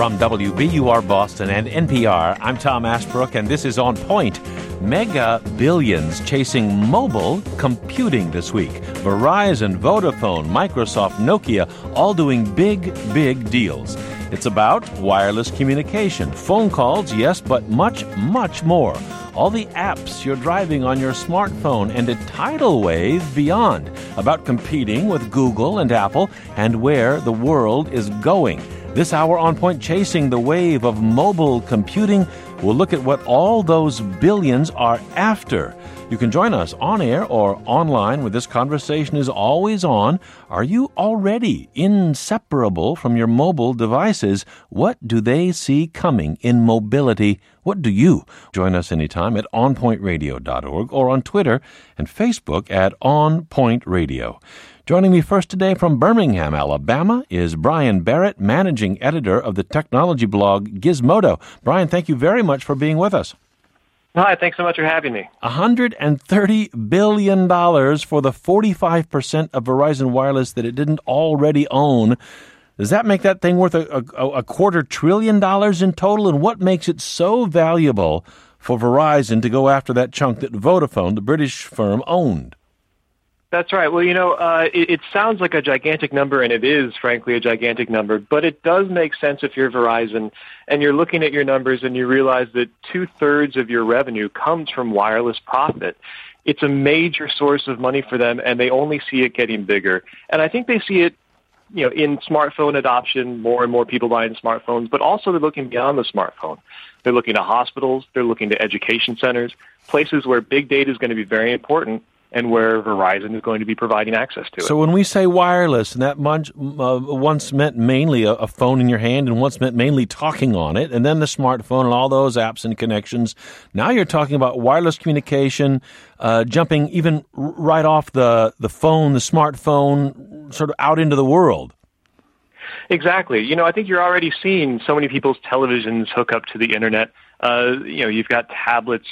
From WBUR Boston and NPR, I'm Tom Ashbrook, and this is On Point. Mega billions chasing mobile computing this week. Verizon, Vodafone, Microsoft, Nokia, all doing big deals. It's about wireless communication, phone calls, yes, but much more. All the apps you're driving on your smartphone and a tidal wave beyond about competing with Google and Apple and where the world is going. This hour on Point, chasing the wave of mobile computing, we'll look at what all those billions are after. You can join us on air or online where this conversation is always on. Are you already inseparable from your mobile devices? What do they see coming in mobility? What do you? Join us anytime at onpointradio.org or on Twitter and Facebook at onpointradio. Joining me first today from Birmingham, Alabama, is Brian Barrett, managing editor of the technology blog Gizmodo. Brian, thank you very much for being with us. Hi, thanks so much for having me. $130 billion for the 45% of Verizon Wireless that it didn't already own. Does that make that thing worth a $250 billion in total? And what makes it so valuable for Verizon to go after that chunk that Vodafone, the British firm, owned? That's right. Well, it sounds like a gigantic number, and it is, frankly, a gigantic number. But it does make sense if you're Verizon and you're looking at your numbers and you realize that 2/3 of your revenue comes from wireless profit. It's a major source of money for them, and they only see it getting bigger. And I think they see it, in smartphone adoption, more and more people buying smartphones, but also they're looking beyond the smartphone. They're looking to hospitals. They're looking to education centers, places where big data is going to be very important, and where Verizon is going to be providing access to it. So when we say wireless, and that once meant mainly a phone in your hand and once meant mainly talking on it, and then the smartphone and all those apps and connections, now you're talking about wireless communication, jumping even right off the phone, the smartphone, sort of out into the world. Exactly. I think you're already seeing so many people's televisions hook up to the internet. You've got tablets,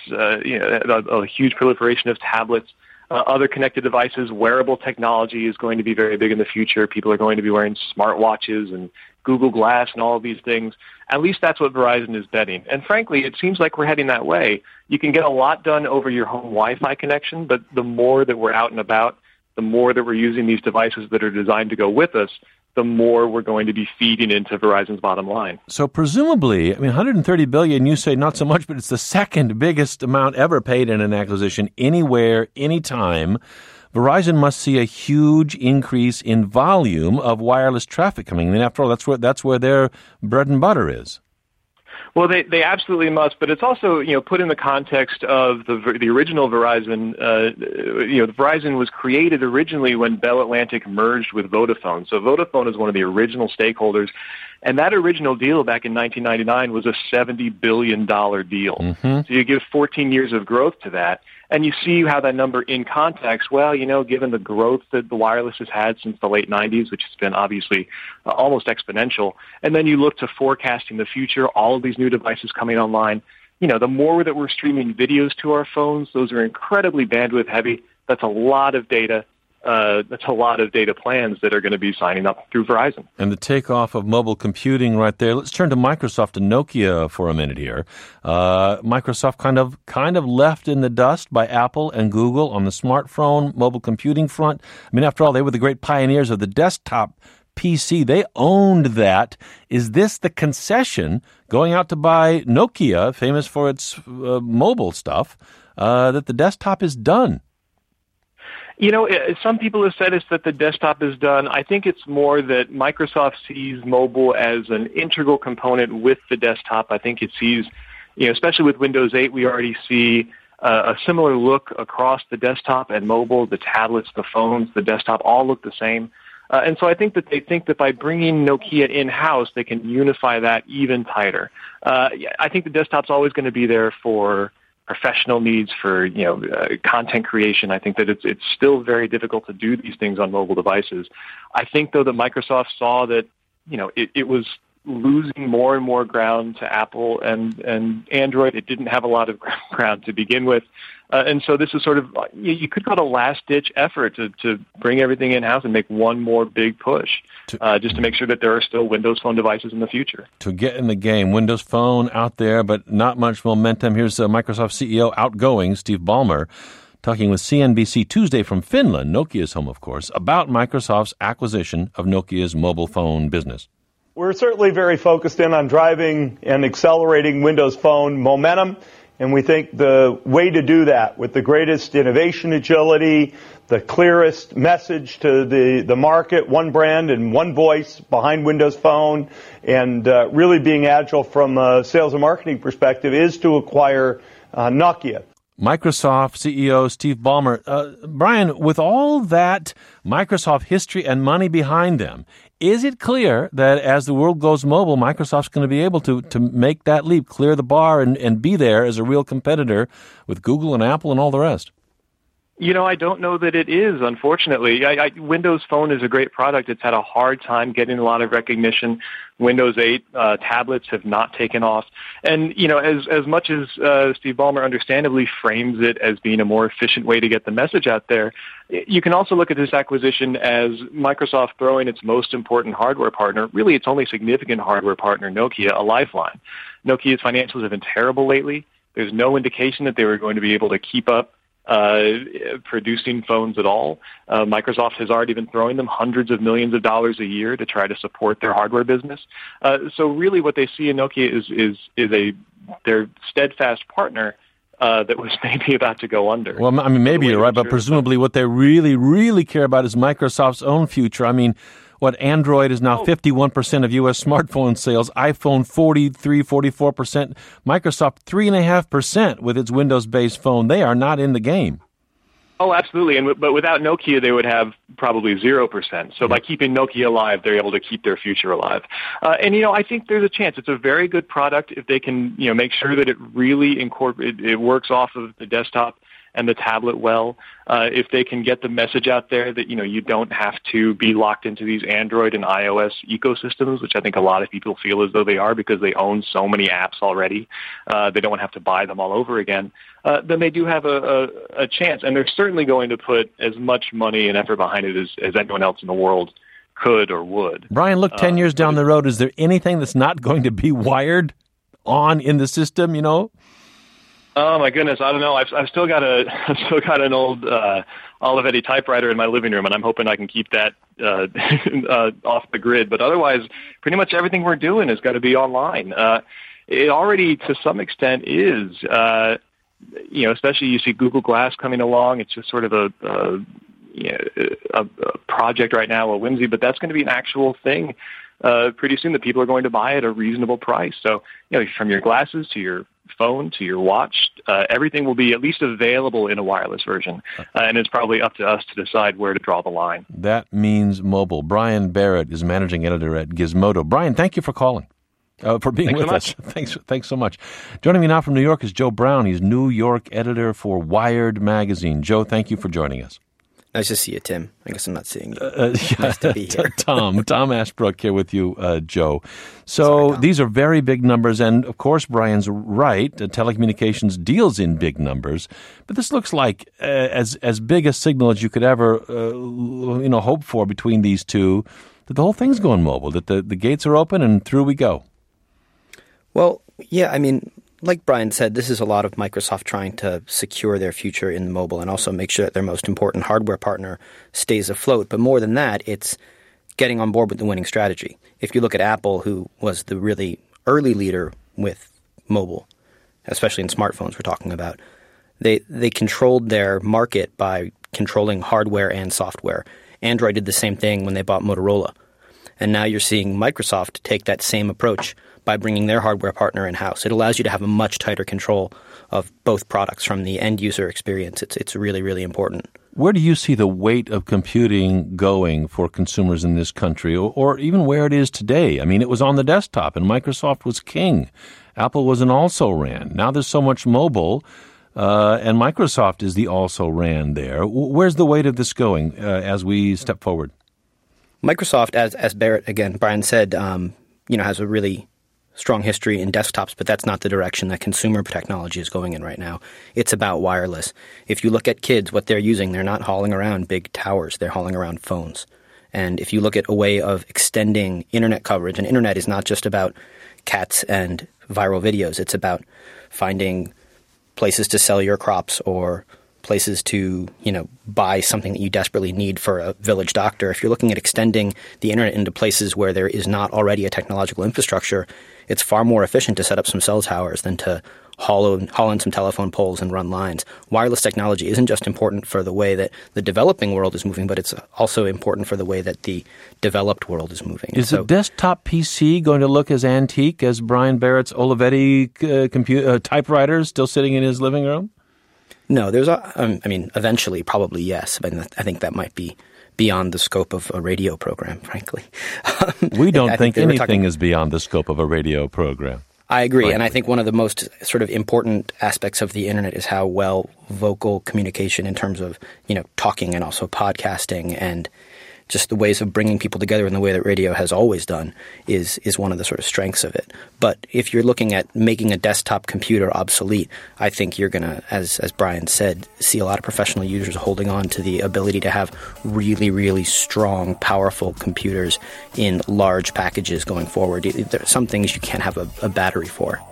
a huge proliferation of tablets. Other connected devices, wearable technology is going to be very big in the future. People are going to be wearing smartwatches and Google Glass and all of these things. At least that's what Verizon is betting. And frankly, it seems like we're heading that way. You can get a lot done over your home Wi-Fi connection, but the more that we're out and about, the more that we're using these devices that are designed to go with us, the more we're going to be feeding into Verizon's bottom line. So presumably, $130 billion, you say not so much, but it's the second biggest amount ever paid in an acquisition anywhere, anytime. Verizon must see a huge increase in volume of wireless traffic coming in. After all, that's where their bread and butter is. Well, they absolutely must, but it's also, put in the context of the original Verizon. Verizon was created originally when Bell Atlantic merged with Vodafone. So Vodafone is one of the original stakeholders, and that original deal back in 1999 was a $70 billion deal. Mm-hmm. So you give 14 years of growth to that, and you see how that number in context, well, given the growth that the wireless has had since the late 90s, which has been obviously almost exponential, and then you look to forecasting the future, all of these new devices coming online, the more that we're streaming videos to our phones, those are incredibly bandwidth heavy. That's a lot of data. That's a lot of data plans that are going to be signing up through Verizon. And the takeoff of mobile computing right there. Let's turn to Microsoft and Nokia for a minute here. Microsoft kind of left in the dust by Apple and Google on the smartphone, mobile computing front. After all, they were the great pioneers of the desktop PC. They owned that. Is this the concession going out to buy Nokia, famous for its mobile stuff, that the desktop is done? Some people have said it's that the desktop is done. I think it's more that Microsoft sees mobile as an integral component with the desktop. I think it sees, especially with Windows 8, we already see a similar look across the desktop and mobile. The tablets, the phones, the desktop all look the same. And so I think that they think that by bringing Nokia in-house, they can unify that even tighter. I think the desktop's always going to be there for professional needs, for content creation. I think that it's still very difficult to do these things on mobile devices. I think, though, that Microsoft saw that it was losing more and more ground to Apple and Android. It didn't have a lot of ground to begin with. And so this is sort of, you could call it a last-ditch effort to bring everything in-house and make one more big push, just to make sure that there are still Windows Phone devices in the future. To get in the game, Windows Phone out there, but not much momentum. Here's Microsoft CEO outgoing, Steve Ballmer, talking with CNBC Tuesday from Finland, Nokia's home, of course, about Microsoft's acquisition of Nokia's mobile phone business. We're certainly very focused in on driving and accelerating Windows Phone momentum, and we think the way to do that with the greatest innovation agility, the clearest message to the market, one brand and one voice behind Windows Phone, and really being agile from a sales and marketing perspective is to acquire Nokia. Microsoft CEO Steve Ballmer. Brian, with all that Microsoft history and money behind them, is it clear that as the world goes mobile, Microsoft's going to be able to make that leap, clear the bar, and be there as a real competitor with Google and Apple and all the rest? I don't know that it is, unfortunately. Windows Phone is a great product. It's had a hard time getting a lot of recognition. Windows 8 tablets have not taken off. And, as much as Steve Ballmer understandably frames it as being a more efficient way to get the message out there, you can also look at this acquisition as Microsoft throwing its most important hardware partner, really its only significant hardware partner, Nokia, a lifeline. Nokia's financials have been terrible lately. There's no indication that they were going to be able to keep up producing phones at all. Microsoft has already been throwing them hundreds of millions of dollars a year to try to support their hardware business. So really what they see in Nokia is their steadfast partner that was maybe about to go under. Well, maybe you're right, but presumably what they really, really care about is Microsoft's own future. Android is now 51% of U.S. smartphone sales, iPhone 43, 44%, Microsoft 3.5% with its Windows-based phone. They are not in the game. Oh, absolutely. But without Nokia, they would have probably 0%. So by keeping Nokia alive, they're able to keep their future alive. I think there's a chance. It's a very good product if they can, make sure that it really it works off of the desktop and the tablet well. If they can get the message out there that, you don't have to be locked into these Android and iOS ecosystems, which I think a lot of people feel as though they are because they own so many apps already. They don't have to buy them all over again. Then they do have a chance. And they're certainly going to put as much money and effort behind it as anyone else in the world could or would. Brian, look, 10 years down the road, is there anything that's not going to be wired on in the system, Oh my goodness, I don't know. I've still got an old Olivetti typewriter in my living room, and I'm hoping I can keep that off the grid. But otherwise, pretty much everything we're doing has got to be online. It already, to some extent, is. Especially you see Google Glass coming along. It's just sort of a project right now, a whimsy, but that's going to be an actual thing pretty soon that people are going to buy at a reasonable price. So, from your glasses to your phone to your watch, everything will be at least available in a wireless version. And it's probably up to us to decide where to draw the line. That means mobile. Brian Barrett is managing editor at Gizmodo. Brian, thank you for calling. For being with us. Thanks so much. Joining me now from New York is Joe Brown. He's New York editor for Wired magazine. Joe, thank you for joining us. Nice to see you, Tim. I guess I'm not seeing you. Nice to be here. Tom Ashbrook here with you, Joe. So these are very big numbers, and of course, Brian's right. Telecommunications deals in big numbers, but this looks like as big a signal as you could ever, hope for between these two. That the whole thing's going mobile. That the gates are open and through we go. Well, yeah. Like Brian said, this is a lot of Microsoft trying to secure their future in mobile and also make sure that their most important hardware partner stays afloat. But more than that, it's getting on board with the winning strategy. If you look at Apple, who was the really early leader with mobile, especially in smartphones we're talking about, they controlled their market by controlling hardware and software. Android did the same thing when they bought Motorola. And now you're seeing Microsoft take that same approach by bringing their hardware partner in-house. It allows you to have a much tighter control of both products from the end-user experience. It's really, really important. Where do you see the weight of computing going for consumers in this country, or even where it is today? It was on the desktop, and Microsoft was king. Apple was an also-ran. Now there's so much mobile, and Microsoft is the also-ran there. Where's the weight of this going as we step forward? Microsoft, as Barrett, again, Brian said, has a really strong history in desktops, but that's not the direction that consumer technology is going in right now. It's about wireless. If you look at kids, what they're using, they're not hauling around big towers. They're hauling around phones. And if you look at a way of extending internet coverage, and internet is not just about cats and viral videos. It's about finding places to sell your crops or places to, buy something that you desperately need for a village doctor. If you're looking at extending the internet into places where there is not already a technological infrastructure, it's far more efficient to set up some cell towers than to haul in some telephone poles and run lines. Wireless technology isn't just important for the way that the developing world is moving, but it's also important for the way that the developed world is moving. Is a desktop PC going to look as antique as Brian Barrett's Olivetti typewriter still sitting in his living room? No, eventually, probably yes. But I think that might be beyond the scope of a radio program, frankly. We don't think anything is beyond the scope of a radio program. I agree. Frankly. And I think one of the most sort of important aspects of the internet is how well vocal communication in terms of, talking and also podcasting and just the ways of bringing people together in the way that radio has always done is one of the sort of strengths of it. But if you're looking at making a desktop computer obsolete, I think you're going to, as Brian said, see a lot of professional users holding on to the ability to have really, really strong, powerful computers in large packages going forward. There are some things you can't have a battery for.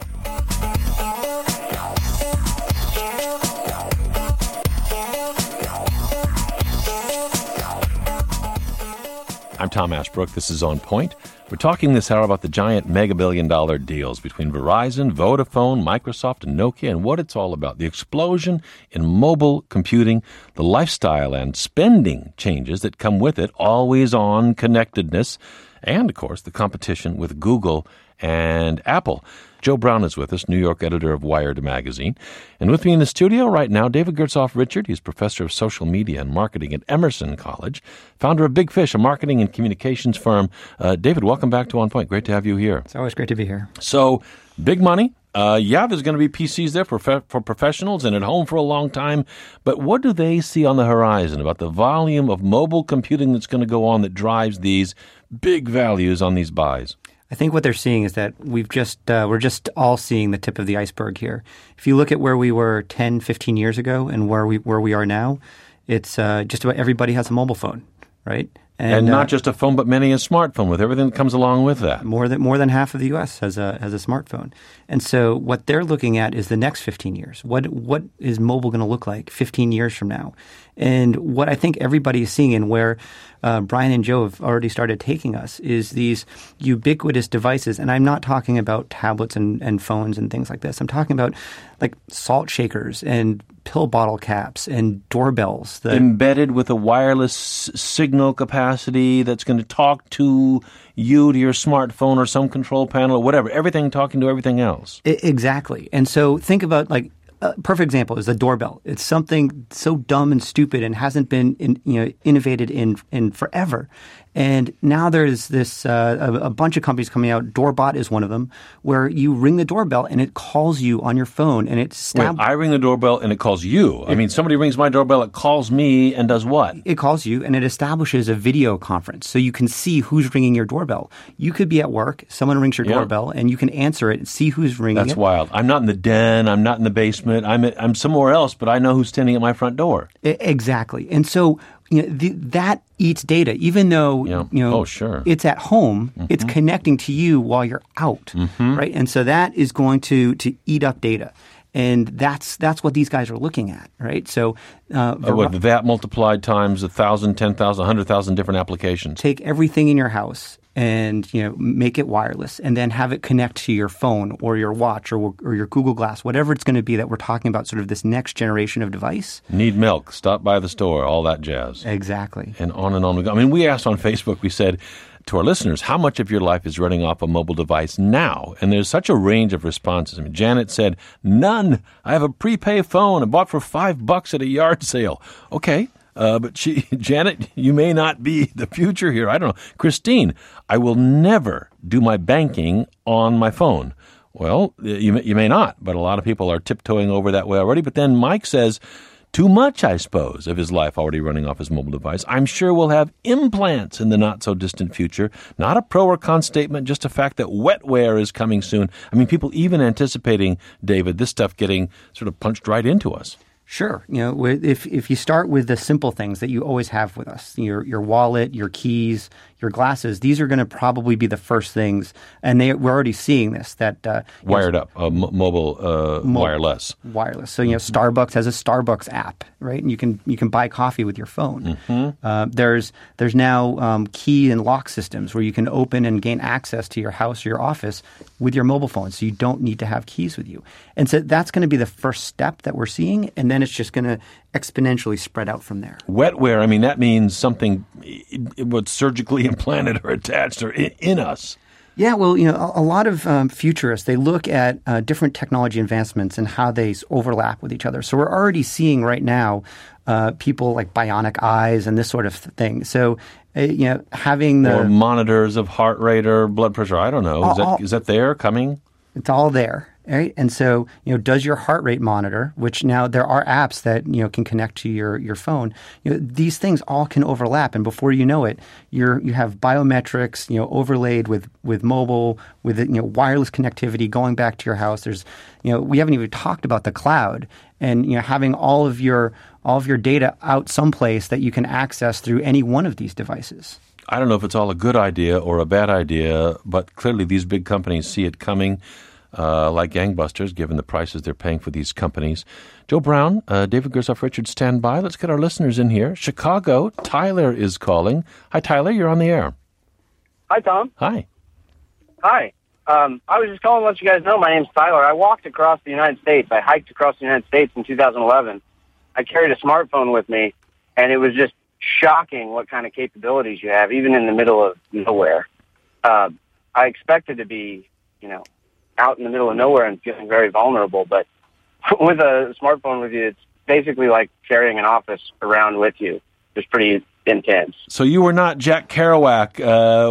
I'm Tom Ashbrook. This is On Point. We're talking this hour about the giant mega-billion-dollar deals between Verizon, Vodafone, Microsoft, and Nokia, and what it's all about. The explosion in mobile computing, the lifestyle and spending changes that come with it, always-on connectedness, and, of course, the competition with Google and Apple. Joe Brown is with us, New York editor of Wired magazine. And with me in the studio right now, David Gertzoff-Richard. He's professor of social media and marketing at Emerson College, founder of Big Fish, a marketing and communications firm. David, welcome back to On Point. Great to have you here. It's always great to be here. So, big money. There's going to be PCs there for professionals and at home for a long time. But what do they see on the horizon about the volume of mobile computing that's going to go on that drives these big values on these buys? I think what they're seeing is that we're just all seeing the tip of the iceberg here. If you look at where we were 10, 15 years ago and where we are now, it's just about everybody has a mobile phone, right? And not just a phone, but many a smartphone with everything that comes along with that. More than half of the U.S. has a smartphone. And so what they're looking at is the next 15 years. What is mobile going to look like 15 years from now? And what I think everybody is seeing and where Brian and Joe have already started taking us is these ubiquitous devices. And I'm not talking about tablets and phones and things like this. I'm talking about like salt shakers and pill bottle caps and doorbells. Embedded with a wireless signal capacity that's going to talk to you, to your smartphone or some control panel or whatever. Everything talking to everything else. Exactly. And so think about like a perfect example is the doorbell. It's something so dumb and stupid and hasn't been innovated in forever. And now there's this a bunch of companies coming out. Doorbot is one of them, where you ring the doorbell and it calls you on your phone, and it's Wait, I ring the doorbell and it calls you. Somebody rings my doorbell, it calls me and does what? It calls you and it establishes a video conference, so you can see who's ringing your doorbell. You could be at work, someone rings your doorbell, and you can answer it and see who's ringing it. That's wild. I'm not in the den. I'm not in the basement. I'm somewhere else, but I know who's standing at my front door. Exactly, and so. That eats data, even though it's at home. Mm-hmm. It's connecting to you while you're out, right? And so that is going to eat up data, and that's what these guys are looking at, right? So that multiplied times 1,000, 10,000, 100,000 different applications. Take everything in your house and make it wireless, and then have it connect to your phone or your watch or your Google Glass, whatever it's going to be that we're talking about, sort of this next generation of device. Need milk, stop by the store, all that jazz. Exactly. And on we go. I mean, we asked on Facebook, we said to our listeners, how much of your life is running off a mobile device now? And there's such a range of responses. I mean, Janet said, none. I have a prepaid phone I bought for $5 at a yard sale. Okay. But Janet, you may not be the future here. I don't know. Christine, I will never do my banking on my phone. Well, you may not, but a lot of people are tiptoeing over that way already. But then Mike says, too much, I suppose, of his life already running off his mobile device. I'm sure we'll have implants in the not-so-distant future. Not a pro or con statement, just a fact that wetware is coming soon. I mean, people even anticipating, David, this stuff getting sort of punched right into us. Sure. If you start with the simple things that you always have with us, your wallet, your keys, your glasses, these are going to probably be the first things. And we're already seeing this. That wired up, mobile, wireless. Wireless. So, Starbucks has a Starbucks app, right? And you can buy coffee with your phone. Mm-hmm. There's now key and lock systems where you can open and gain access to your house or your office with your mobile phone. So you don't need to have keys with you. And so that's going to be the first step that we're seeing. And then it's just going to exponentially spread out from there. Wetware, I mean, that means something what's surgically implanted or attached or in us. Yeah, well, a lot of futurists, they look at different technology advancements and how they overlap with each other. So we're already seeing right now people like bionic eyes and this sort of thing. So, having the... Or monitors of heart rate or blood pressure, I don't know. Is that there, coming? It's all there. Right? And so, does your heart rate monitor, which now there are apps that, can connect to your phone, these things all can overlap. And before you know it, you have biometrics, overlaid with mobile, with wireless connectivity going back to your house. There's, we haven't even talked about the cloud and, having all of your data out someplace that you can access through any one of these devices. I don't know if it's all a good idea or a bad idea, but clearly these big companies see it coming. Like gangbusters, given the prices they're paying for these companies. Joe Brown, David Gersoff-Richards, stand by. Let's get our listeners in here. Chicago, Tyler is calling. Hi, Tyler. You're on the air. Hi, Tom. Hi. Hi. I was just calling to let you guys know my name's Tyler. I walked across the United States. I hiked across the United States in 2011. I carried a smartphone with me, and it was just shocking what kind of capabilities you have, even in the middle of nowhere. I expected to be, out in the middle of nowhere and feeling very vulnerable. But with a smartphone with you, it's basically like carrying an office around with you. It's pretty intense. So you were not Jack Kerouac,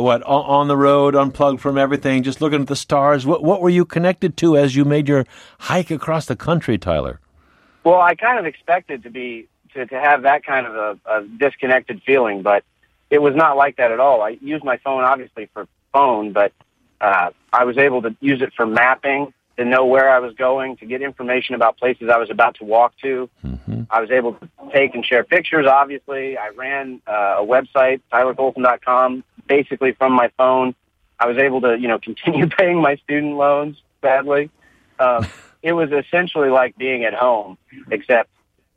on the road, unplugged from everything, just looking at the stars. What were you connected to as you made your hike across the country, Tyler? Well, I kind of expected to have that kind of a disconnected feeling, but it was not like that at all. I used my phone, obviously, for phone, but I was able to use it for mapping, to know where I was going, to get information about places I was about to walk to. Mm-hmm. I was able to take and share pictures, obviously. I ran a website, TylerColson.com, basically from my phone. I was able to, continue paying my student loans, sadly. It was essentially like being at home, except,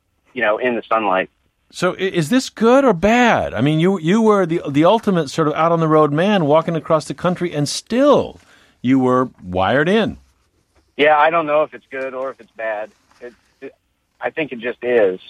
in the sunlight. So is this good or bad? I mean, you were the ultimate sort of out on the road man walking across the country, and still you were wired in. Yeah, I don't know if it's good or if it's bad. I think it just is.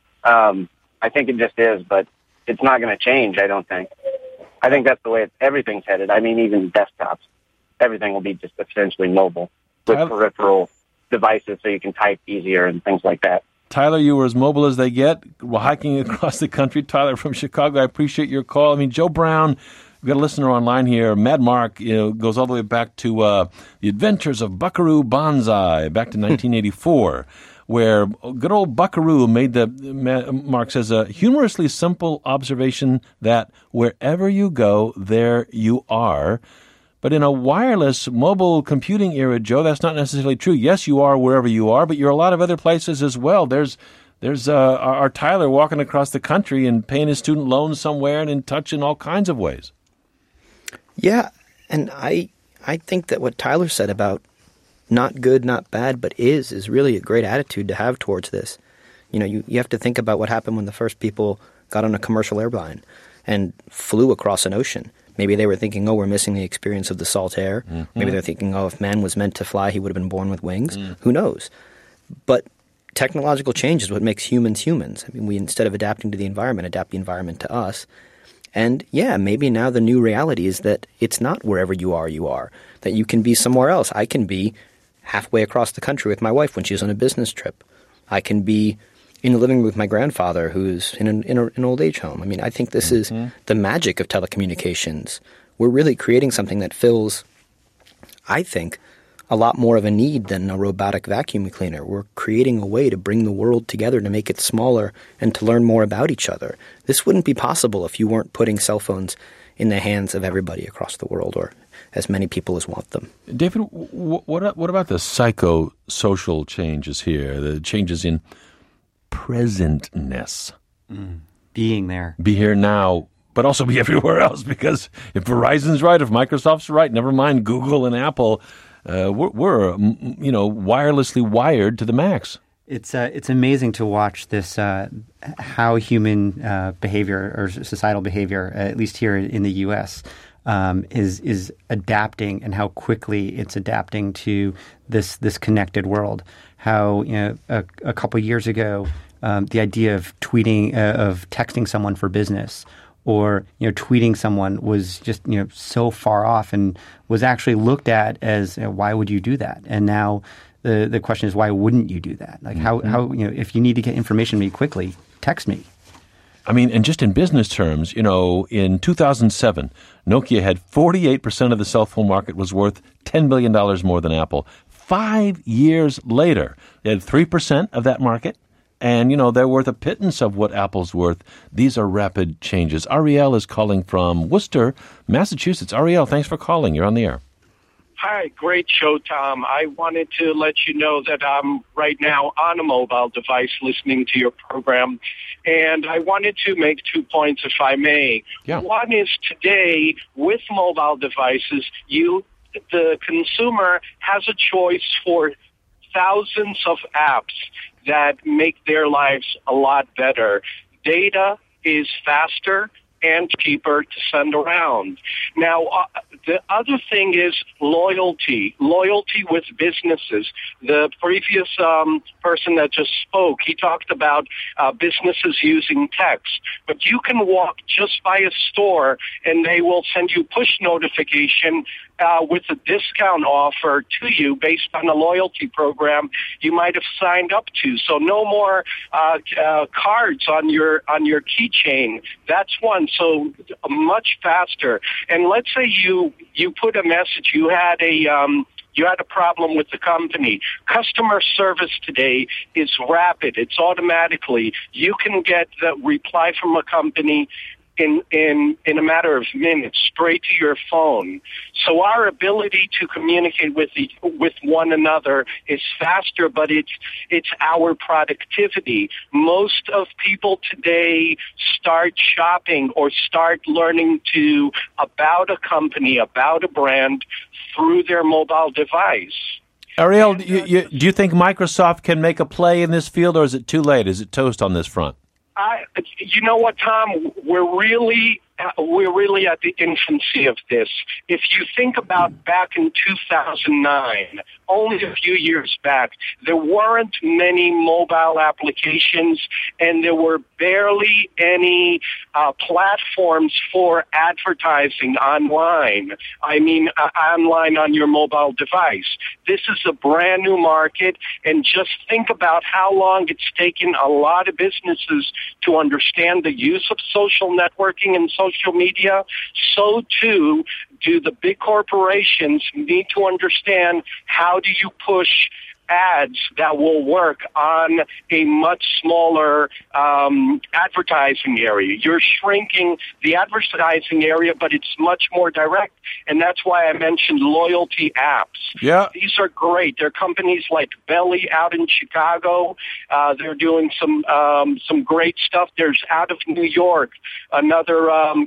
But it's not going to change, I don't think. I think that's the way everything's headed. I mean, even desktops. Everything will be just essentially mobile with peripheral devices so you can type easier and things like that. Tyler, you were as mobile as they get while hiking across the country. Tyler from Chicago, I appreciate your call. I mean, Joe Brown, we've got a listener online here. Mad Mark, goes all the way back to the Adventures of Buckaroo Banzai, back to 1984, where good old Buckaroo made Mark says, a humorously simple observation that wherever you go, there you are. But in a wireless mobile computing era, Joe, that's not necessarily true. Yes, you are wherever you are, but you're a lot of other places as well. There's our Tyler walking across the country and paying his student loans somewhere and in touch in all kinds of ways. Yeah, and I think that what Tyler said about not good, not bad, but is really a great attitude to have towards this. You have to think about what happened when the first people got on a commercial airline and flew across an ocean. Maybe they were thinking, we're missing the experience of the salt air. Mm-hmm. Maybe they're thinking, if man was meant to fly, he would have been born with wings. Mm. Who knows? But technological change is what makes humans humans. I mean, we, instead of adapting to the environment, adapt the environment to us. And yeah, maybe now the new reality is that it's not wherever you are, that you can be somewhere else. I can be halfway across the country with my wife when she's on a business trip. I can be in the living room with my grandfather who's in an old age home. I mean, I think this is the magic of telecommunications. We're really creating something that fills, I think, a lot more of a need than a robotic vacuum cleaner. We're creating a way to bring the world together, to make it smaller, and to learn more about each other. This wouldn't be possible if you weren't putting cell phones in the hands of everybody across the world, or as many people as want them. David, what about the psychosocial changes here, the changes in presentness? Being there. Be here now, but also be everywhere else, because if Verizon's right, if Microsoft's right, never mind Google and Apple, we're wirelessly wired to the max. It's amazing to watch this how human behavior or societal behavior, at least here in the U.S., is adapting, and how quickly it's adapting to this connected world. How a couple of years ago, the idea of texting someone for business, or tweeting someone, was just so far off, and was actually looked at as why would you do that? And now the question is, why wouldn't you do that? Like how if you need to get information to me quickly, text me. I mean, and just in business terms, in 2007, Nokia had 48% of the cell phone market, was worth $10 billion more than Apple. 5 years later, they had 3% of that market, and, they're worth a pittance of what Apple's worth. These are rapid changes. Ariel is calling from Worcester, Massachusetts. Ariel, thanks for calling. You're on the air. Hi, great show, Tom. I wanted to let you know that I'm right now on a mobile device listening to your program, and I wanted to make 2 points, if I may. Yeah. One is, today, with mobile devices, the consumer has a choice for thousands of apps that make their lives a lot better. Data is faster and cheaper to send around. Now, the other thing is loyalty with businesses. The previous person that just spoke, he talked about businesses using text. But you can walk just by a store and they will send you push notification with a discount offer to you based on a loyalty program you might have signed up to. So no more cards on your keychain. That's one. So much faster. And let's say you put a message. You had a problem with the company. Customer service today is rapid. It's automatically. You can get the reply from a company in a matter of minutes, straight to your phone. So our ability to communicate with one another is faster, but it's our productivity. Most of people today start shopping or start learning about a company, about a brand, through their mobile device. Ariel, do you think Microsoft can make a play in this field, or is it too late? Is it toast on this front? You know what, Tom? We're really at the infancy of this. If you think about back in 2009, only a few years back, there weren't many mobile applications, and there were barely any platforms for advertising online. I mean, online on your mobile device. This is a brand new market, and just think about how long it's taken a lot of businesses to understand the use of social networking and social media. So too do the big corporations need to understand how do you push ads that will work on a much smaller advertising area. You're shrinking the advertising area, but it's much more direct, and that's why I mentioned loyalty apps. Yeah. These are great. There are companies like Belly out in Chicago. They're doing some great stuff. There's out of New York, another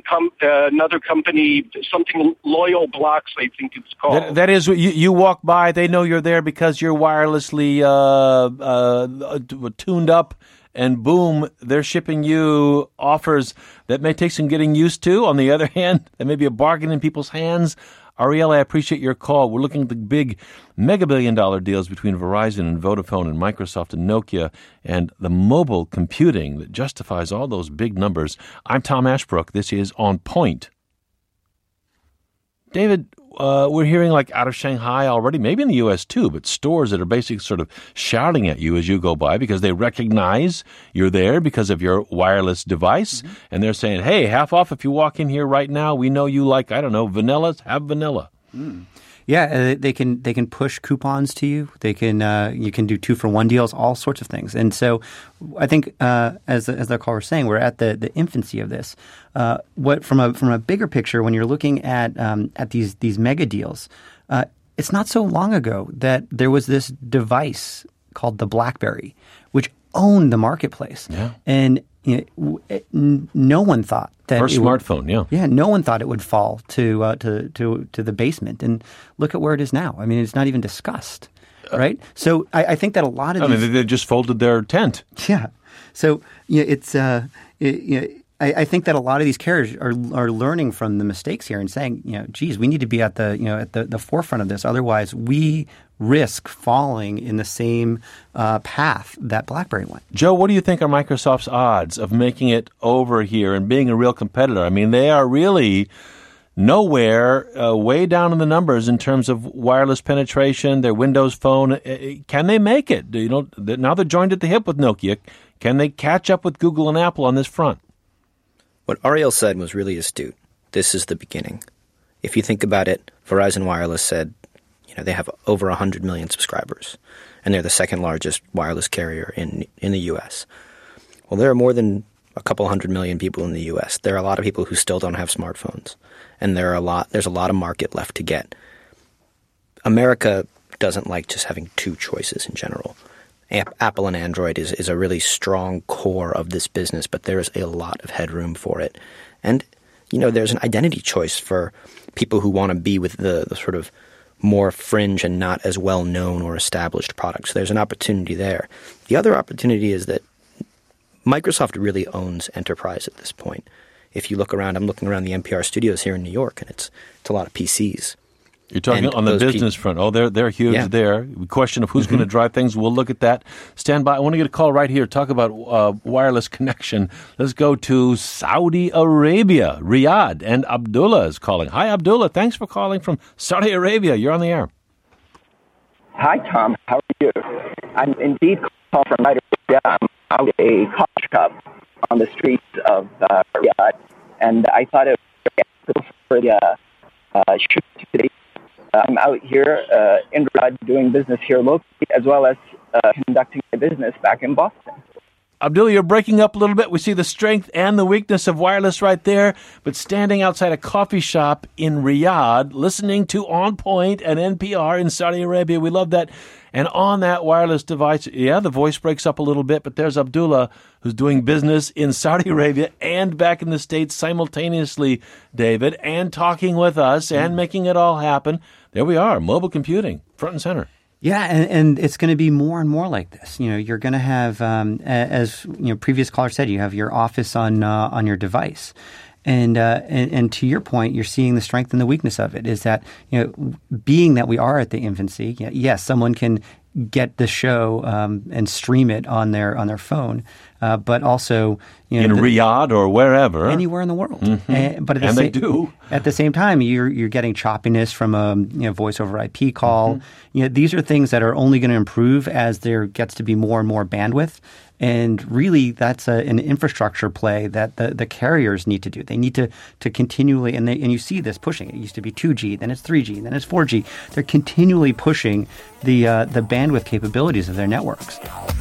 company, something Loyal Blocks, I think it's called. That is, you walk by, they know you're there because you're wirelessly tuned up, and boom, they're shipping you offers that may take some getting used to. On the other hand, there may be a bargain in people's hands. Ariel, I appreciate your call. We're looking at the big mega-billion-dollar deals between Verizon and Vodafone and Microsoft and Nokia, and the mobile computing that justifies all those big numbers. I'm Tom Ashbrook. This is On Point. David, we're hearing like out of Shanghai already, maybe in the U.S. too, but stores that are basically sort of shouting at you as you go by because they recognize you're there because of your wireless device. Mm-hmm. And they're saying, hey, half off if you walk in here right now. We know you like, I don't know, vanillas, have vanilla. Mm. Yeah, they can push coupons to you. They can you can do 2-for-1 deals, all sorts of things. And so, I think as the caller was saying, we're at the infancy of this. From a bigger picture, when you're looking at these mega deals, it's not so long ago that there was this device called the BlackBerry, which owned the marketplace. Yeah. And no one thought that first smartphone. Yeah, no one thought it would fall to the basement. And look at where it is now. I mean, it's not even discussed, right? So I think that a lot of they just folded their tent. Yeah. So it's I think that a lot of these carriers are learning from the mistakes here and saying, geez, we need to be at the forefront of this. Otherwise, we risk falling in the same path that BlackBerry went. Joe, what do you think are Microsoft's odds of making it over here and being a real competitor? I mean, they are really nowhere way down in the numbers in terms of wireless penetration, their Windows Phone. Can they make it? Now they're joined at the hip with Nokia. Can they catch up with Google and Apple on this front? What Ariel said was really astute. This is the beginning. If you think about it, Verizon Wireless said, they have over 100 million subscribers, and they're the second largest wireless carrier in the U.S. Well, there are more than a couple 100 million people in the U.S. There are a lot of people who still don't have smartphones, and there's a lot of market left to get. America doesn't like just having two choices in general. Apple and Android is a really strong core of this business, but there is a lot of headroom for it. And, there's an identity choice for people who want to be with the sort of more fringe and not as well-known or established products. So there's an opportunity there. The other opportunity is that Microsoft really owns enterprise at this point. If you look around, I'm looking around the NPR studios here in New York, and it's a lot of PCs. You're talking on the business front. Oh, they're huge there. The question of who's going to drive things, we'll look at that. Stand by. I want to get a call right here. Talk about wireless connection. Let's go to Saudi Arabia, Riyadh, and Abdullah is calling. Hi, Abdullah. Thanks for calling from Saudi Arabia. You're on the air. Hi, Tom. How are you? I'm indeed calling from Saudi Arabia. I'm out a coffee cup on the streets of Riyadh, and I thought it was for the shoot today. I'm out here in Riyadh doing business here locally, as well as conducting my business back in Boston. Abdullah, you're breaking up a little bit. We see the strength and the weakness of wireless right there, but standing outside a coffee shop in Riyadh, listening to On Point and NPR in Saudi Arabia. We love that. And on that wireless device, the voice breaks up a little bit, but there's Abdullah, who's doing business in Saudi Arabia and back in the States simultaneously, David, and talking with us and making it all happen. There we are, mobile computing, front and center. Yeah, and it's going to be more and more like this. You're going to have, as previous caller said, you have your office on your device. And to your point, you're seeing the strength and the weakness of it is that, being that we are at the infancy, yes, someone can get the show and stream it on their phone, but also in Riyadh or wherever, anywhere in the world. Mm-hmm. But they do. At the same time, you're getting choppiness from a voice over IP call. Mm-hmm. These are things that are only going to improve as there gets to be more and more bandwidth. And really, that's an infrastructure play that the carriers need to do. They need to continually, and you see this pushing. It used to be 2G, then it's 3G, then it's 4G. They're continually pushing the bandwidth capabilities of their networks.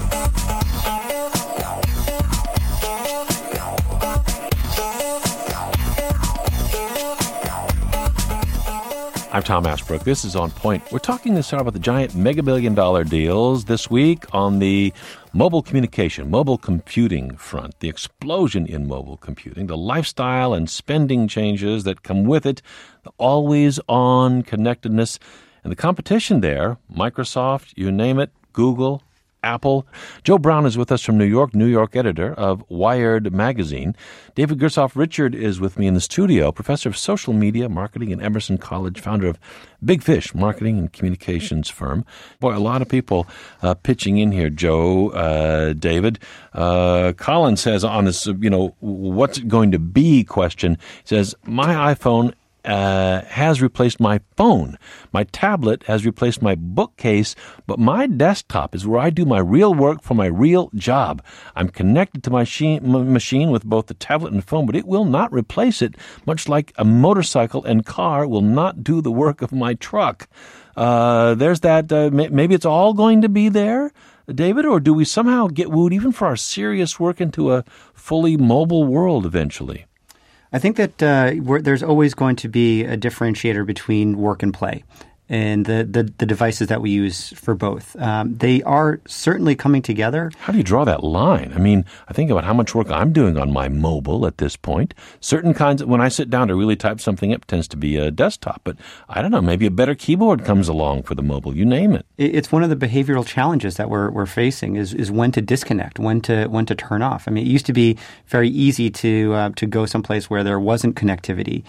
I'm Tom Ashbrook. This is On Point. We're talking this hour about the giant mega-billion-dollar deals this week on the mobile communication, mobile computing front, the explosion in mobile computing, the lifestyle and spending changes that come with it, the always-on connectedness, and the competition there, Microsoft, you name it, Google, Apple. Joe Brown is with us from New York editor of Wired magazine. David Gersoff-Richard is with me in the studio, professor of social media marketing at Emerson College, founder of Big Fish marketing and communications firm. Boy, a lot of people pitching in here, Joe, David. Colin says on this, what's it going to be question, he says, my iPhone has replaced my phone. My tablet has replaced my bookcase, but my desktop is where I do my real work for my real job. I'm connected to my machine with both the tablet and phone, but it will not replace it, much like a motorcycle and car will not do the work of my truck. There's that. Maybe it's all going to be there, David, or do we somehow get wooed even for our serious work into a fully mobile world eventually? I think that there's always going to be a differentiator between work and play and the devices that we use for both. They are certainly coming together. How do you draw that line? I mean, I think about how much work I'm doing on my mobile at this point. Certain kinds when I sit down to really type something up, tends to be a desktop. But I don't know, maybe a better keyboard comes along for the mobile. You name it. It's one of the behavioral challenges that we're facing is when to disconnect, when to turn off. I mean, it used to be very easy to go someplace where there wasn't connectivity.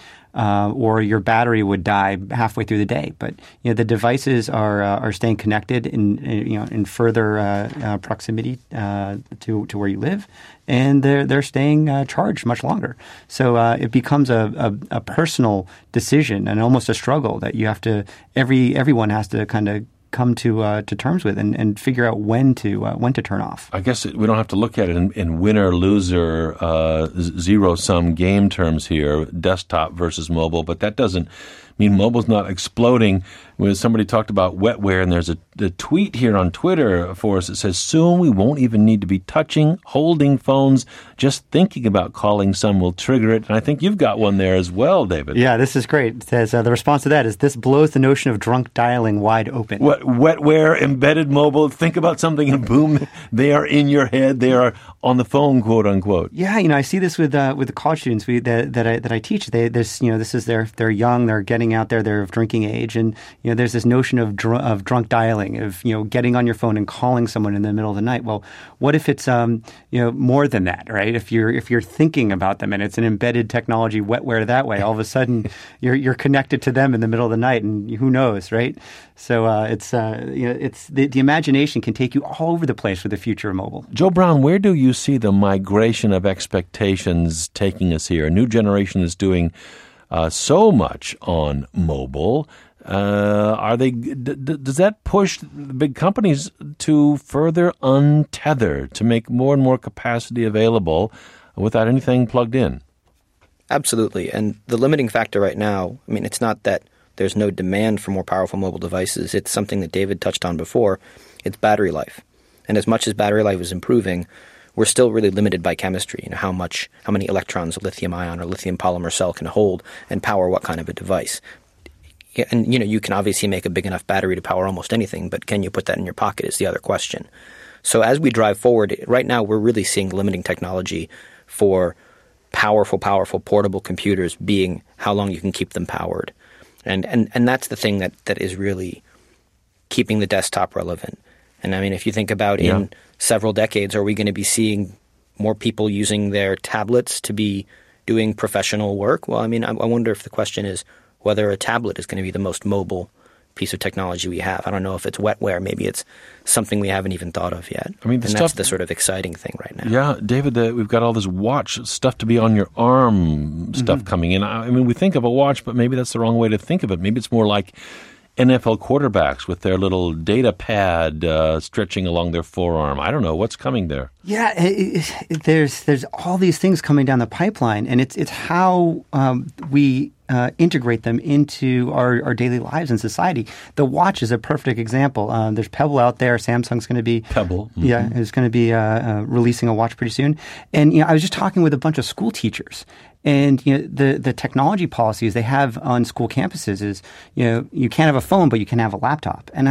Or your battery would die halfway through the day. But the devices are staying connected in further proximity to where you live, and they're staying charged much longer. So it becomes a personal decision and almost a struggle that you have to everyone has to kind of come to terms with and figure out when to turn off. I guess we don't have to look at it in winner-loser, zero-sum game terms here, desktop versus mobile, but that doesn't mean mobile's not exploding. When somebody talked about wetware, and there's a tweet here on Twitter for us that says, soon we won't even need to be touching, holding phones. Just thinking about calling some will trigger it. And I think you've got one there as well, David. Yeah, this is great. It says the response to that is, this blows the notion of drunk dialing wide open. What, wetware, embedded mobile, think about something and boom, they are in your head. They are on the phone, quote unquote. Yeah, I see this with the college students that I teach. This is they're young, they're getting out there, they're of drinking age, and there's this notion of drunk dialing, of getting on your phone and calling someone in the middle of the night. Well, what if it's more than that, right? If you're thinking about them and it's an embedded technology wetware that way, all of a sudden you're connected to them in the middle of the night, and who knows, right? So it's the imagination can take you all over the place with the future of mobile. Joe Brown, where do you see the migration of expectations taking us here? A new generation is doing so much on mobile. Does that push the big companies to further untether, to make more and more capacity available without anything plugged in? Absolutely. And the limiting factor right now, I mean, it's not that there's no demand for more powerful mobile devices. It's something that David touched on before. It's battery life. And as much as battery life is improving, we're still really limited by chemistry. How many electrons a lithium ion or lithium polymer cell can hold and power what kind of a device. And, you can obviously make a big enough battery to power almost anything, but can you put that in your pocket is the other question. So as we drive forward, right now we're really seeing limiting technology for powerful portable computers being how long you can keep them powered. And that's the thing that is really keeping the desktop relevant. And I mean, if you think about in several decades, are we going to be seeing more people using their tablets to be doing professional work? Well, I mean, I wonder if the question is whether a tablet is going to be the most mobile piece of technology we have. I don't know if it's wetware. Maybe it's something we haven't even thought of yet. I mean, that's the sort of exciting thing right now. Yeah, David, we've got all this watch stuff to be on your arm stuff coming in. I mean, we think of a watch, but maybe that's the wrong way to think of it. Maybe it's more like NFL quarterbacks with their little data pad stretching along their forearm. I don't know. What's coming there? Yeah, there's all these things coming down the pipeline, and it's how we integrate them into our daily lives and society. The watch is a perfect example. There's Pebble out there. Samsung's going to be Pebble. Mm-hmm. Yeah, is going to be releasing a watch pretty soon. And I was just talking with a bunch of school teachers. And the technology policies they have on school campuses is you can't have a phone, but you can have a laptop. And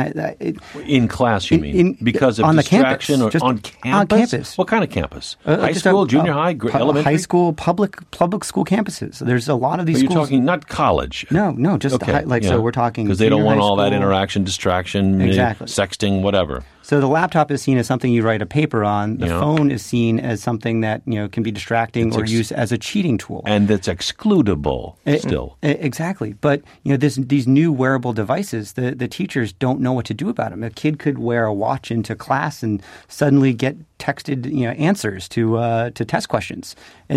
in class, you mean because of on distraction the campus, or on campus? On campus. What kind of campus? High school, junior high, elementary, high school, public school campuses. There's a lot of these. But you're schools. Talking not college. No, just okay. So we're talking because they don't want all that interaction, distraction, exactly. Sexting, whatever. So the laptop is seen as something you write a paper on. The phone is seen as something that can be distracting or used as a cheating tool, and that's excludable still. Exactly, but these new wearable devices, the teachers don't know what to do about them. A kid could wear a watch into class and suddenly get texted answers to test questions, and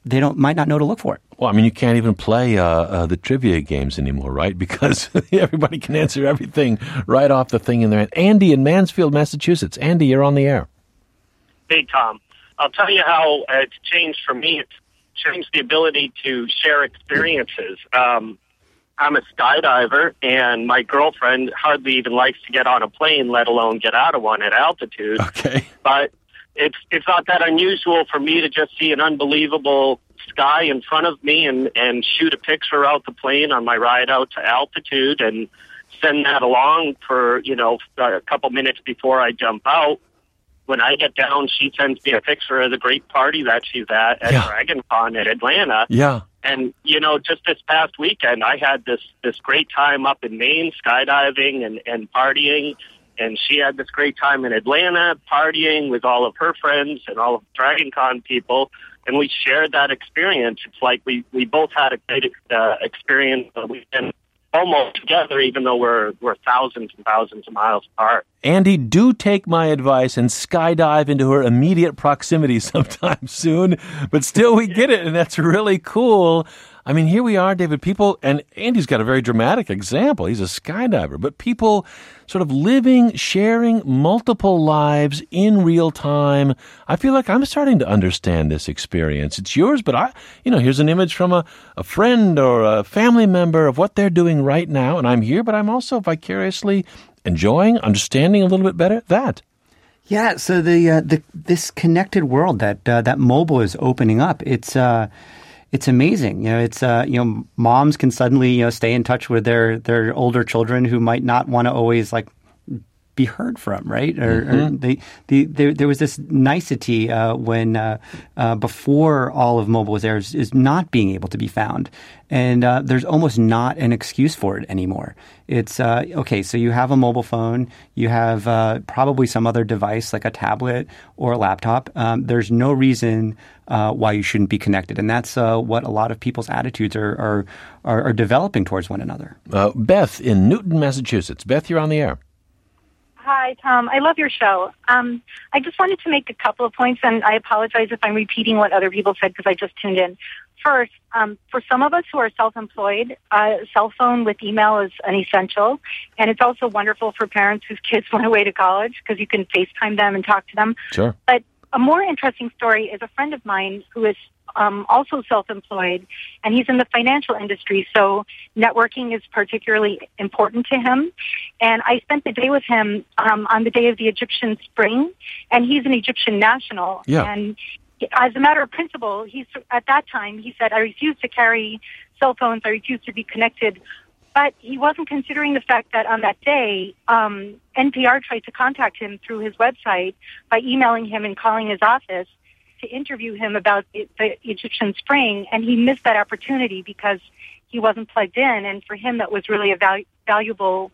they might not know to look for it. Well, I mean, you can't even play the trivia games anymore, right? Because everybody can answer everything right off the thing in there. Andy in Mansfield, Massachusetts. Andy, you're on the air. Hey, Tom. I'll tell you how it's changed for me. It's changed the ability to share experiences. I'm a skydiver, and my girlfriend hardly even likes to get on a plane, let alone get out of one at altitude. Okay. But it's not that unusual for me to just see an unbelievable sky in front of me and shoot a picture out the plane on my ride out to altitude and send that along for, a couple minutes before I jump out. When I get down, she sends me a picture of the great party that she's at Dragon Con in Atlanta. Yeah. And, just this past weekend, I had this great time up in Maine skydiving and partying. And she had this great time in Atlanta partying with all of her friends and all of Dragon Con people. And we shared that experience. It's like we both had a great experience the weekend almost together, even though we're thousands and thousands of miles apart. Andy, do take my advice and skydive into her immediate proximity sometime soon. But still, we get it, and that's really cool. I mean, here we are, David. People, and Andy's got a very dramatic example. He's a skydiver, but people sort of living, sharing multiple lives in real time. I feel like I'm starting to understand this experience. It's yours, but here's an image from a friend or a family member of what they're doing right now, and I'm here, but I'm also vicariously enjoying, understanding a little bit better that. Yeah, so this connected world that mobile is opening up, it's amazing. Moms can suddenly, stay in touch with their older children who might not want to always be heard from, right? Or there was this nicety when before all of mobile was there is not being able to be found. And there's almost not an excuse for it anymore. It's, okay, so you have a mobile phone, you have probably some other device like a tablet or a laptop. There's no reason why you shouldn't be connected. And that's what a lot of people's attitudes are developing towards one another. Beth in Newton, Massachusetts. Beth, you're on the air. Hi, Tom. I love your show. I just wanted to make a couple of points, and I apologize if I'm repeating what other people said because I just tuned in. First, for some of us who are self-employed, a cell phone with email is an essential, and it's also wonderful for parents whose kids went away to college because you can FaceTime them and talk to them. Sure. But a more interesting story is a friend of mine who is also self-employed, and he's in the financial industry, so networking is particularly important to him. And I spent the day with him on the day of the Egyptian Spring, and he's an Egyptian national. Yeah. And as a matter of principle, at that time, he said, I refuse to carry cell phones, I refuse to be connected. But he wasn't considering the fact that on that day, NPR tried to contact him through his website by emailing him and calling his office to interview him about the Egyptian Spring, and he missed that opportunity because he wasn't plugged in, and for him that was really a valuable,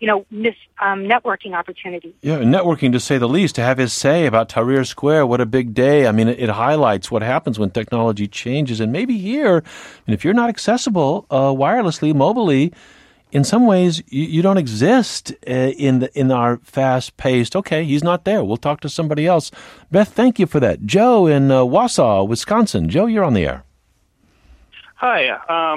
networking opportunity. Yeah, networking to say the least, to have his say about Tahrir Square, what a big day. I mean, it highlights what happens when technology changes, and maybe here, and if you're not accessible wirelessly, mobily, in some ways, you don't exist in our fast-paced, okay, he's not there, we'll talk to somebody else. Beth, thank you for that. Joe in Wausau, Wisconsin. Joe, you're on the air. Hi.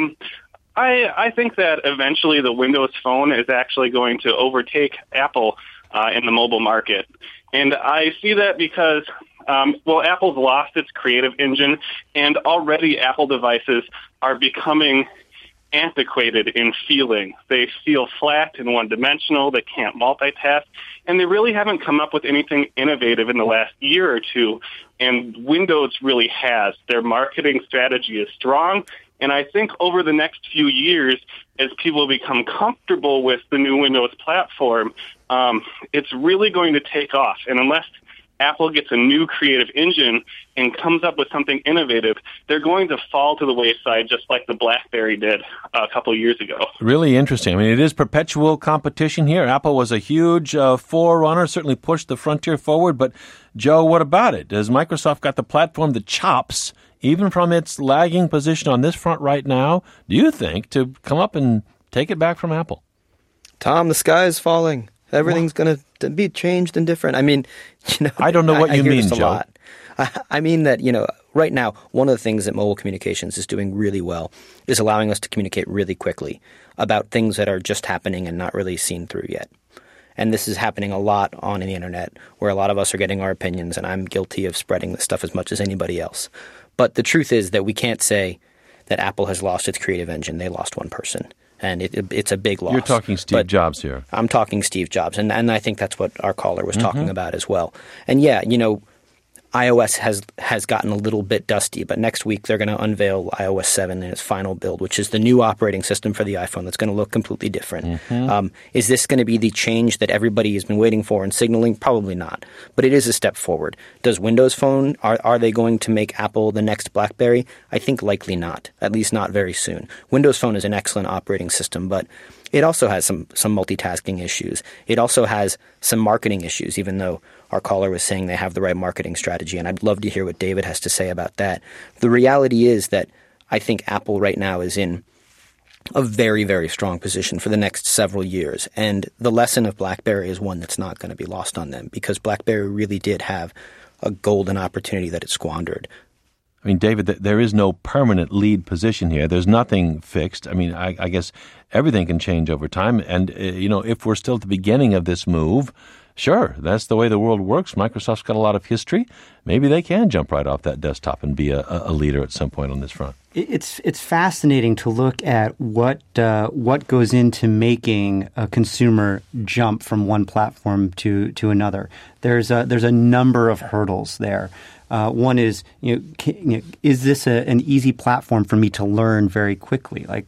I think that eventually the Windows Phone is actually going to overtake Apple in the mobile market. And I see that because, Apple's lost its creative engine, and already Apple devices are becoming antiquated in feeling. They feel flat and one-dimensional. They can't multitask. And they really haven't come up with anything innovative in the last year or two. And Windows really has. Their marketing strategy is strong. And I think over the next few years, as people become comfortable with the new Windows platform, it's really going to take off. And unless Apple gets a new creative engine and comes up with something innovative, they're going to fall to the wayside just like the BlackBerry did a couple of years ago. Really interesting. I mean, it is perpetual competition here. Apple was a huge forerunner, certainly pushed the frontier forward. But, Joe, what about it? Has Microsoft got the platform that chops, even from its lagging position on this front right now, do you think, to come up and take it back from Apple? Tom, the sky is falling. Everything's going to be changed and different. I mean, I don't know what you mean, Joe. I mean that, right now, one of the things that mobile communications is doing really well is allowing us to communicate really quickly about things that are just happening and not really seen through yet. And this is happening a lot on the internet, where a lot of us are getting our opinions, and I'm guilty of spreading this stuff as much as anybody else. But the truth is that we can't say that Apple has lost its creative engine. They lost one person, and it's a big loss. You're talking Steve Jobs here. I'm talking Steve Jobs, and I think that's what our caller was talking about as well. And yeah, iOS has gotten a little bit dusty, but next week they're going to unveil iOS 7 in its final build, which is the new operating system for the iPhone that's going to look completely different. Is this going to be the change that everybody has been waiting for and signaling? Probably not, but it is a step forward. Does Windows Phone, are they going to make Apple the next BlackBerry? I think likely not, at least not very soon. Windows Phone is an excellent operating system, but it also has some multitasking issues. It also has some marketing issues, even though our caller was saying they have the right marketing strategy, and I'd love to hear what David has to say about that. The reality is that I think Apple right now is in a very, very strong position for the next several years, and the lesson of BlackBerry is one that's not going to be lost on them, because BlackBerry really did have a golden opportunity that it squandered. I mean, David, there is no permanent lead position here. There's nothing fixed. I mean, I guess everything can change over time. And, if we're still at the beginning of this move, sure, that's the way the world works. Microsoft's got a lot of history. Maybe they can jump right off that desktop and be a leader at some point on this front. It's fascinating to look at what goes into making a consumer jump from one platform to another. There's a number of hurdles there. One is, is this an easy platform for me to learn very quickly? Like,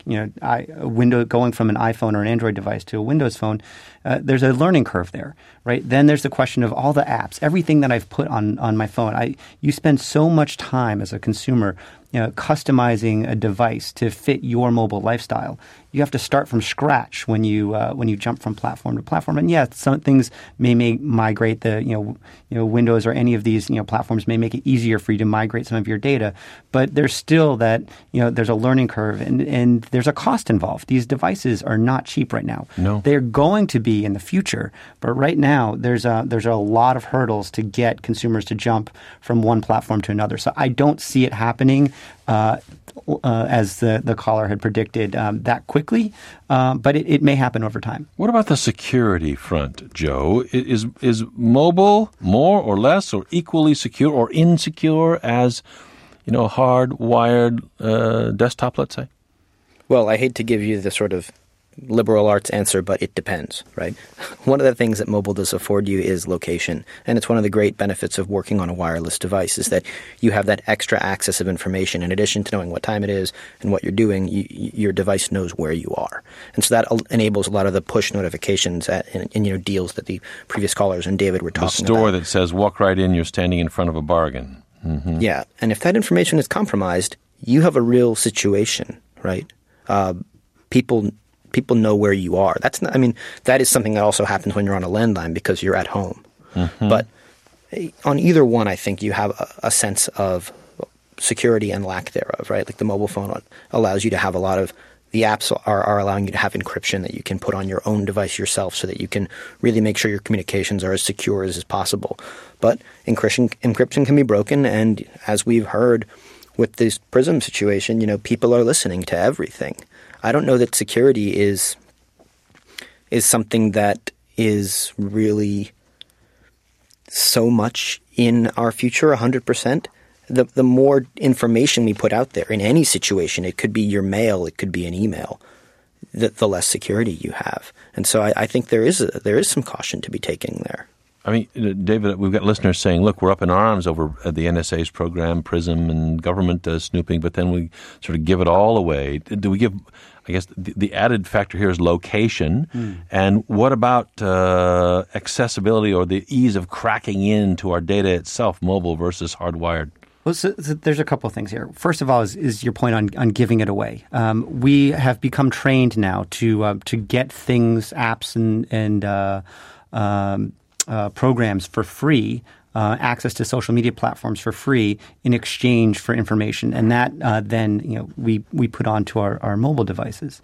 going from an iPhone or an Android device to a Windows phone, there's a learning curve there, right? Then there's the question of all the apps, everything that I've put on my phone. You spend so much time as a consumer, customizing a device to fit your mobile lifestyle. You have to start from scratch when you jump from platform to platform. And yeah, some things may migrate the Windows or any of these platforms may make it easier for you to migrate some of your data. But there's still that there's a learning curve and there's a cost involved. These devices are not cheap right now. No, they're going to be in the future, but right now there's a lot of hurdles to get consumers to jump from one platform to another. So I don't see it happening as the caller had predicted that quickly, but it may happen over time. What about the security front, Joe? Is mobile more or less or equally secure or insecure as a hard-wired desktop, let's say? Well, I hate to give you the sort of liberal arts answer, but it depends, right? One of the things that mobile does afford you is location. And it's one of the great benefits of working on a wireless device is that you have that extra access of information. In addition to knowing what time it is and what you're doing, your device knows where you are. And so that enables a lot of the push notifications in deals that the previous callers and David were talking about. The store that says, walk right in, you're standing in front of a bargain. Mm-hmm. Yeah. And if that information is compromised, you have a real situation, right? People know where you are. That is something that also happens when you're on a landline because you're at home. Mm-hmm. But on either one, I think you have a sense of security and lack thereof, right? Like the mobile phone allows you to have a lot of the apps are allowing you to have encryption that you can put on your own device yourself so that you can really make sure your communications are as secure as possible. But encryption can be broken, and as we've heard with this Prism situation, people are listening to everything. I don't know that security is something that is really so much in our future 100%. The more information we put out there in any situation, it could be your mail, it could be an email, the less security you have. And so I think there is some caution to be taken there. I mean, David, we've got listeners saying, look, we're up in arms over the NSA's program, PRISM, and government snooping, but then we sort of give it all away. Do we give, I guess, the added factor here is location. And what about accessibility or the ease of cracking into our data itself, mobile versus hardwired? Well, so there's a couple of things here. First of all is your point on giving it away. We have become trained now to get things, apps, and programs for free, access to social media platforms for free in exchange for information, and that then we put onto our mobile devices.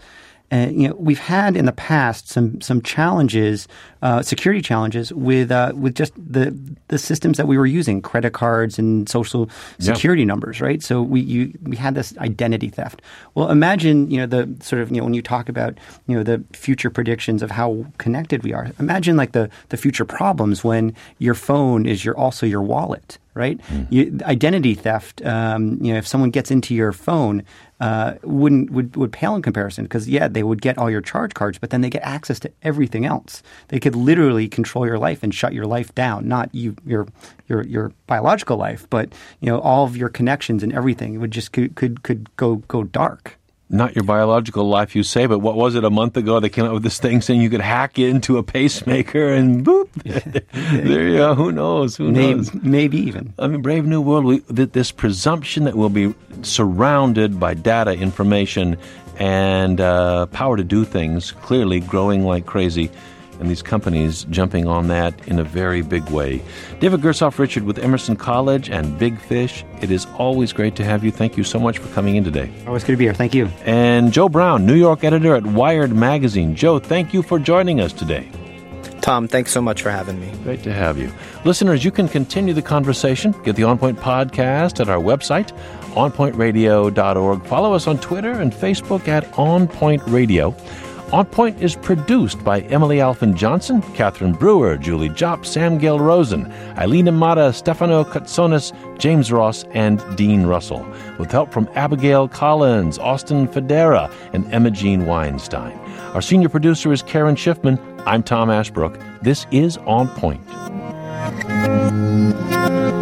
we've had in the past some challenges, security challenges with just the systems that we were using, credit cards and social security numbers, right? So we had this identity theft. Well, imagine the sort of when you talk about the future predictions of how connected we are. Imagine like the future problems when your phone is also your wallet, right? Identity theft. If someone gets into your phone, would pale in comparison because they would get all your charge cards, but then they get access to everything else. They could literally control your life and shut your life down, not your biological life, but all of your connections and everything. It would just could go dark. Not your biological life, you say, but what was it a month ago? They came out with this thing saying you could hack into a pacemaker and boop. There you go. Who knows? Maybe even. I mean, Brave New World, this presumption that we'll be surrounded by data, information, and power to do things, clearly growing like crazy. And these companies jumping on that in a very big way. David Gersoff-Richard with Emerson College and Big Fish. It is always great to have you. Thank you so much for coming in today. Always good to be here. Thank you. And Joe Brown, New York editor at Wired Magazine. Joe, thank you for joining us today. Tom, thanks so much for having me. Great to have you. Listeners, you can continue the conversation. Get the On Point podcast at our website, onpointradio.org. Follow us on Twitter and Facebook at On Point Radio. On Point is produced by Emily Alfin-Johnson, Catherine Brewer, Julie Jopp, Sam Gale-Rosen, Eileen Amata, Stefano Katsonis, James Ross, and Dean Russell, with help from Abigail Collins, Austin Federa, and Emma Jean Weinstein. Our senior producer is Karen Schiffman. I'm Tom Ashbrook. This is On Point.